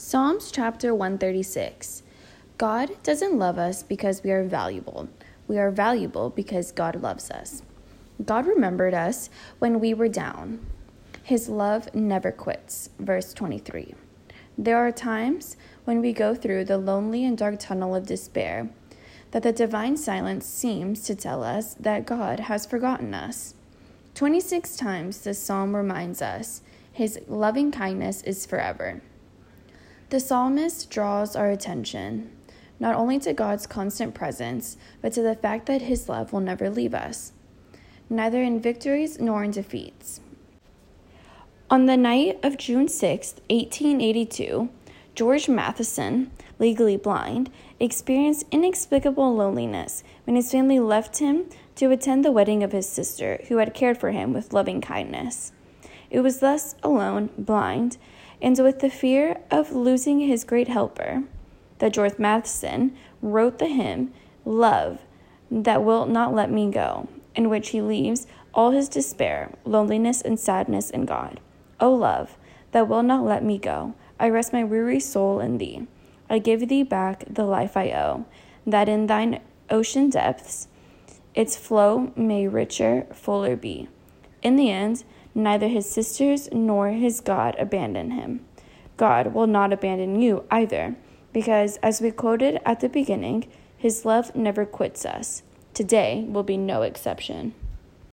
Psalms chapter 136. God doesn't love us because we are valuable. We are valuable because God loves us. God remembered us when we were down. His love never quits. Verse 23. There are times when we go through the lonely and dark tunnel of despair that the divine silence seems to tell us that God has forgotten us. 26 times this psalm reminds us His loving kindness is forever. The psalmist draws our attention not only to God's constant presence, but to the fact that His love will never leave us, neither in victories nor in defeats. On the night of June 6, 1882, George Matheson, legally blind, experienced inexplicable loneliness when his family left him to attend the wedding of his sister, who had cared for him with loving kindness. It was thus alone, blind, and with the fear of losing his great helper, that George Matheson wrote the hymn, Love, That Will Not Let Me Go, in which he leaves all his despair, loneliness, and sadness in God. O love, that will not let me go, I rest my weary soul in thee. I give thee back the life I owe, that in thine ocean depths its flow may richer, fuller be. In the end, neither his sisters nor his God abandon him. God will not abandon you either, because, as we quoted at the beginning, His love never quits us. Today will be no exception.